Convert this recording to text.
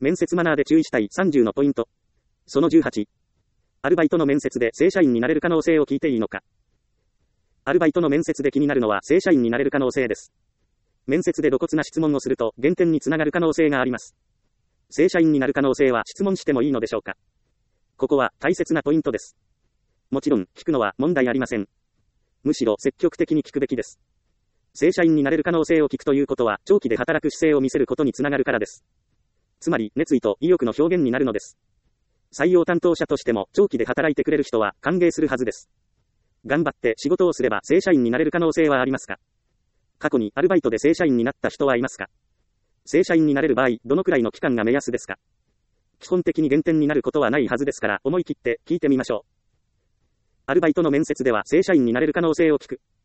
面接マナーで注意したい30のポイント。その18。アルバイトの面接で正社員になれる可能性を聞いていいのか。アルバイトの面接で気になるのは正社員になれる可能性です。面接で露骨な質問をすると減点につながる可能性があります。正社員になる可能性は質問してもいいのでしょうか。ここは大切なポイントです。もちろん聞くのは問題ありません。むしろ積極的に聞くべきです。正社員になれる可能性を聞くということは長期で働く姿勢を見せることにつながるからです。つまり熱意と意欲の表現になるのです。採用担当者としても長期で働いてくれる人は歓迎するはずです。頑張って仕事をすれば正社員になれる可能性はありますか。過去にアルバイトで正社員になった人はいますか。正社員になれる場合、どのくらいの期間が目安ですか。基本的に減点になることはないはずですから思い切って聞いてみましょう。アルバイトの面接では正社員になれる可能性を聞く。